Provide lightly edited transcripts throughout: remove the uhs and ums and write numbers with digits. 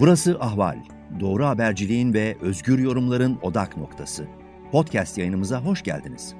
Burası Ahval. Doğru haberciliğin ve özgür yorumların odak noktası. Podcast yayınımıza hoş geldiniz.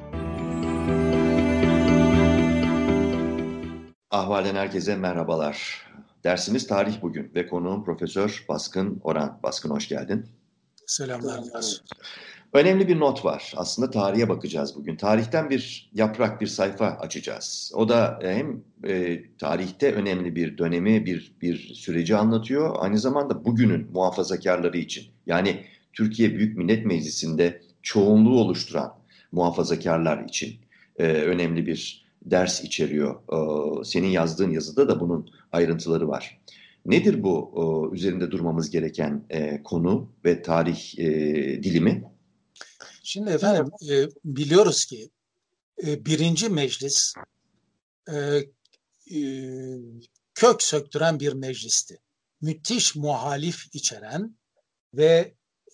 Ahval'den herkese merhabalar. Dersimiz tarih bugün ve konuğum Profesör Baskın Oran. Baskın, hoş geldin. Selamlar. Önemli bir not var. Aslında tarihe bakacağız bugün. Tarihten bir yaprak, bir sayfa açacağız. O da hem tarihte önemli bir dönemi, bir süreci anlatıyor. Aynı zamanda bugünün muhafazakarları için. Yani Türkiye Büyük Millet Meclisi'nde çoğunluğu oluşturan muhafazakarlar için önemli bir ders içeriyor. Senin yazdığın yazıda da bunun ayrıntıları var. Nedir bu üzerinde durmamız gereken konu ve tarih dilimi? Şimdi efendim biliyoruz ki birinci meclis kök söktüren bir meclisti. Müthiş muhalif içeren ve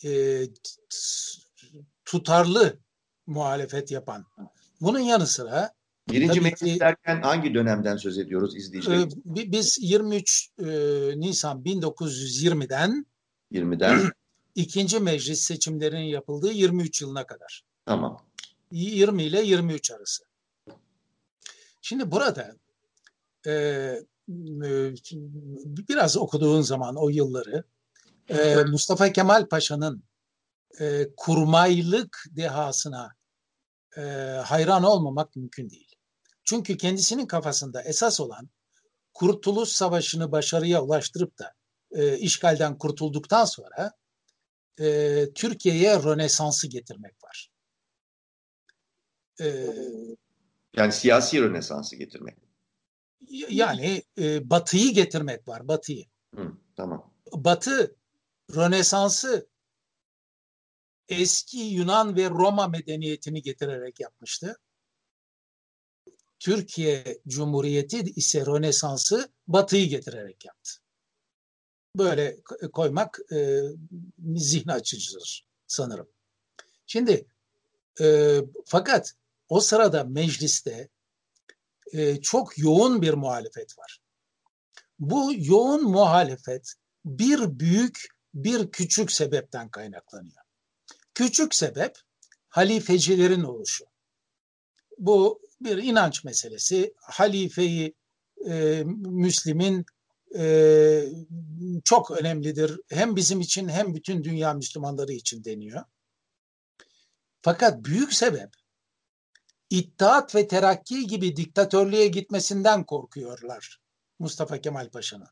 tutarlı muhalefet yapan. Bunun yanı sıra birinci meclis derken hangi dönemden söz ediyoruz izleyicilerimiz? Biz 23 Nisan 1920'den ikinci meclis seçimlerinin yapıldığı 23 yılına kadar. Tamam. 20 ile 23 arası. Şimdi burada biraz okuduğun zaman o yılları Mustafa Kemal Paşa'nın kurmaylık dehasına hayran olmamak mümkün değil. Çünkü kendisinin kafasında esas olan Kurtuluş Savaşı'nı başarıya ulaştırıp da işgalden kurtulduktan sonra Türkiye'ye Rönesans'ı getirmek var. Yani siyasi Rönesans'ı getirmek. Yani Batı'yı getirmek var, Batı'yı. Tamam. Batı Rönesans'ı eski Yunan ve Roma medeniyetini getirerek yapmıştı. Türkiye Cumhuriyeti ise Rönesans'ı Batı'yı getirerek yaptı. Böyle koymak zihni açıcıdır sanırım. Şimdi fakat o sırada mecliste çok yoğun bir muhalefet var. Bu yoğun muhalefet bir büyük bir küçük sebepten kaynaklanıyor. Küçük sebep halifecilerin oluşu. Bu bir inanç meselesi. Halifeyi Müslim'in çok önemlidir. Hem bizim için hem bütün dünya Müslümanları için deniyor. Fakat büyük sebep İttihat ve Terakki gibi diktatörlüğe gitmesinden korkuyorlar Mustafa Kemal Paşa'nın.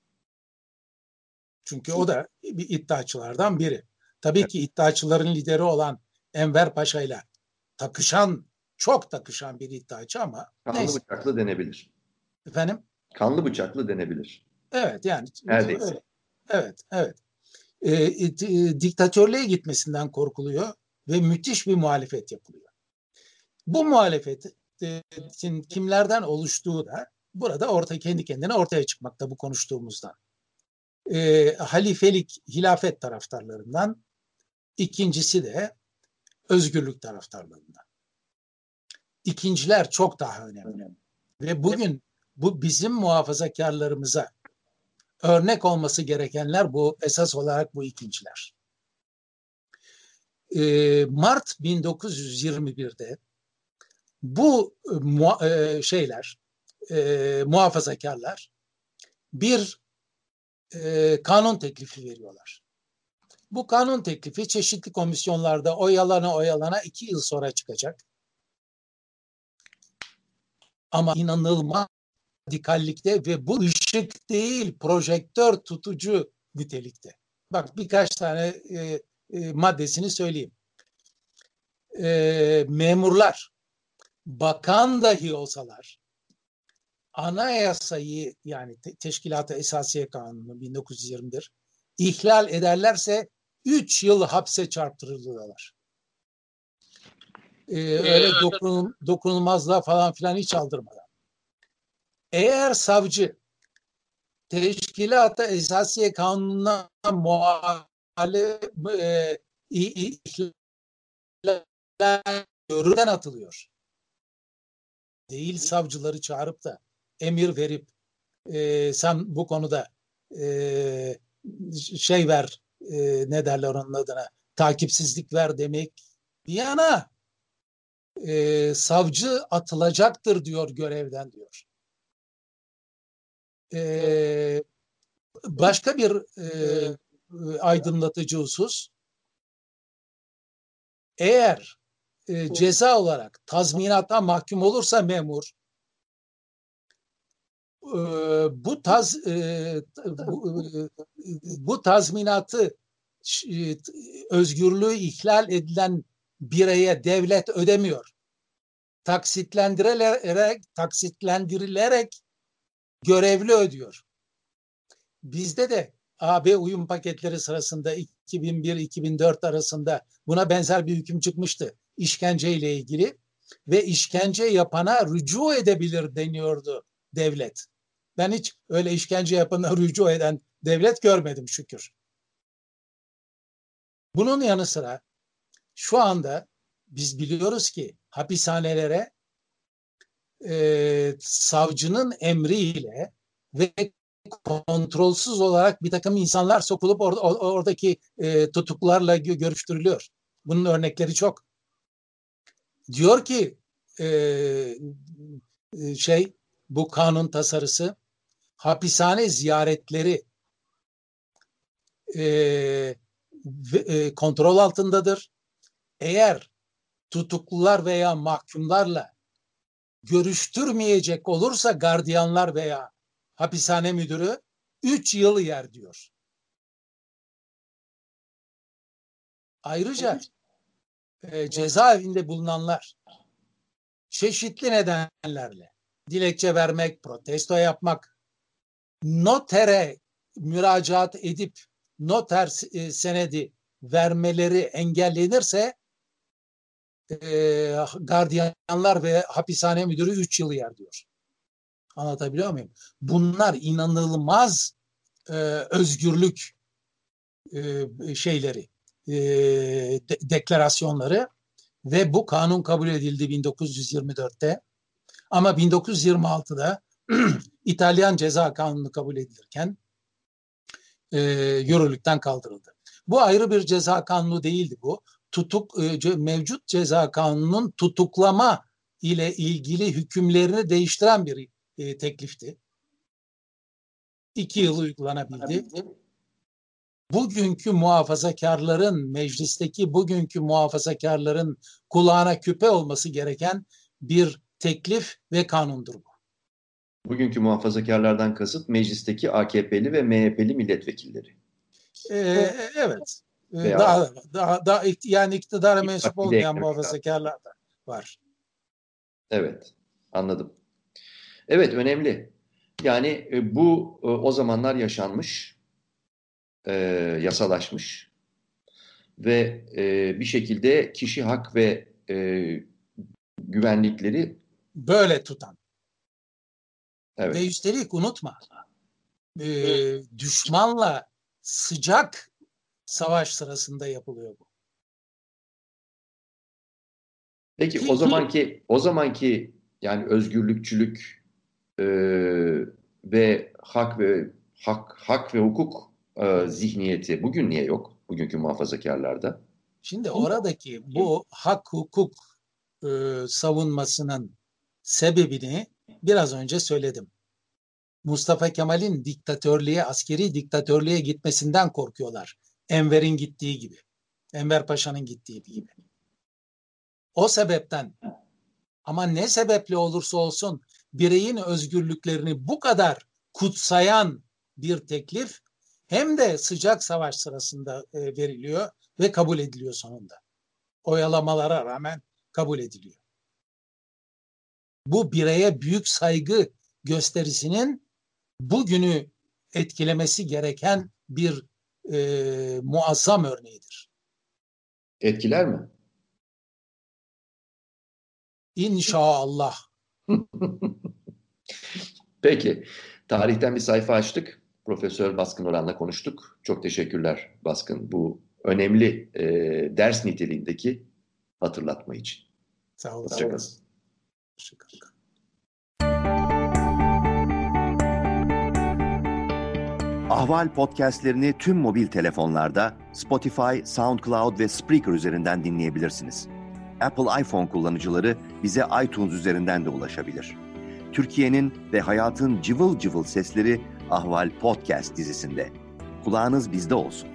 Çünkü o da bir iddiaçılardan biri. Tabii ki iddiaçıların lideri olan Enver Paşa ile çok takışan bir iddiaçı ama kanlı neyse. Bıçaklı denebilir. Efendim? Kanlı bıçaklı denebilir. Evet yani. Neredeyse. Evet. Diktatörlüğe gitmesinden korkuluyor ve müthiş bir muhalefet yapılıyor. Bu muhalefetin kimlerden oluştuğu da burada kendi kendine ortaya çıkmakta bu konuştuğumuzdan. Halifelik, hilafet taraftarlarından, ikincisi de özgürlük taraftarlarından. İkinciler çok daha önemli. Ve bugün bu bizim muhafazakarlarımıza örnek olması gerekenler esas olarak bu ikinciler. Mart 1921'de bu muhafazakarlar bir kanun teklifi veriyorlar. Bu kanun teklifi çeşitli komisyonlarda oyalana 2 yıl sonra çıkacak. Ama inanılmaz radikallikte ve bu ışık değil projektör tutucu nitelikte. Bak birkaç tane maddesini söyleyeyim. Memurlar, bakan dahi olsalar anayasayı yani Teşkilat-ı Esasiye Kanunu 1921 ihlal ederlerse 3 yıl hapse çarptırılıyorlar. Öyle dokunulmazlığa falan filan hiç aldırmadan. Eğer savcı Teşkilat-ı Esasiye Kanunu'na görürden atılıyor. Değil savcıları çağırıp da emir verip sen bu konuda şey ver, ne derler onun adına, takipsizlik ver demek bir yana, savcı atılacaktır diyor görevden diyor. Başka bir aydınlatıcı husus, eğer ceza olarak tazminata mahkum olursa memur, bu tazminatı özgürlüğü ihlal edilen bireye devlet ödemiyor. Taksitlendirilerek görevli ödüyor. Bizde de AB uyum paketleri sırasında 2001-2004 arasında buna benzer bir hüküm çıkmıştı işkenceyle ilgili ve işkence yapana rücu edebilir deniyordu devlet. Ben hiç öyle işkence yapana rücu eden devlet görmedim şükür. Bunun yanı sıra şu anda biz biliyoruz ki hapishanelere savcının emriyle ve kontrolsüz olarak bir takım insanlar sokulup oradaki tutuklarla görüştürülüyor. Bunun örnekleri çok. Diyor ki bu kanun tasarısı, hapishane ziyaretleri kontrol altındadır. Eğer tutuklular veya mahkumlarla görüştürmeyecek olursa gardiyanlar veya hapishane müdürü 3 yıl yer diyor. Ayrıca cezaevinde bulunanlar çeşitli nedenlerle dilekçe vermek, protesto yapmak, notere müracaat edip noter senedi vermeleri engellenirse gardiyanlar ve hapishane müdürü 3 yıl yer diyor. Anlatabiliyor muyum? Bunlar inanılmaz özgürlük şeyleri, deklarasyonları ve bu kanun kabul edildi 1924'te. Ama 1926'da İtalyan Ceza Kanunu kabul edilirken yürürlükten kaldırıldı. Bu ayrı bir ceza kanunu değildi bu. Mevcut ceza kanununun tutuklama ile ilgili hükümlerini değiştiren bir teklifti. 2 yıl uygulanabildi. Bugünkü meclisteki bugünkü muhafazakarların kulağına küpe olması gereken bir teklif ve kanundur bu. Bugünkü muhafazakarlardan kasıt meclisteki AKP'li ve MHP'li milletvekilleri. Evet. Daha yani iktidara mensup olmayan muhafazakarlar da var. Evet, anladım. Evet, önemli. Yani bu o zamanlar yaşanmış, yasalaşmış ve bir şekilde kişi hak ve güvenlikleri böyle tutan. Evet. Ve üstelik unutma, düşmanla sıcak savaş sırasında yapılıyor bu. Peki o zamanki yani özgürlükçülük ve hak ve hukuk zihniyeti bugün niye yok? Bugünkü muhafazakarlarda. Şimdi oradaki bu hak hukuk savunmasının sebebini biraz önce söyledim. Mustafa Kemal'in askeri diktatörlüğe gitmesinden korkuyorlar. Enver'in gittiği gibi. Enver Paşa'nın gittiği gibi. O sebepten, ama ne sebeple olursa olsun bireyin özgürlüklerini bu kadar kutsayan bir teklif hem de sıcak savaş sırasında veriliyor ve kabul ediliyor sonunda. Oyalamalara rağmen kabul ediliyor. Bu bireye büyük saygı gösterisinin bugünü etkilemesi gereken bir muazzam örneğidir. Etkiler mi? İnşallah. Peki. Tarihten bir sayfa açtık. Profesör Baskın Oran'la konuştuk. Çok teşekkürler Baskın bu önemli ders niteliğindeki hatırlatma için. Sağ olun. Hoşçakalın. Ahval podcastlerini tüm mobil telefonlarda Spotify, SoundCloud ve Spreaker üzerinden dinleyebilirsiniz. Apple iPhone kullanıcıları bize iTunes üzerinden de ulaşabilir. Türkiye'nin ve hayatın cıvıl cıvıl sesleri Ahval Podcast dizisinde. Kulağınız bizde olsun.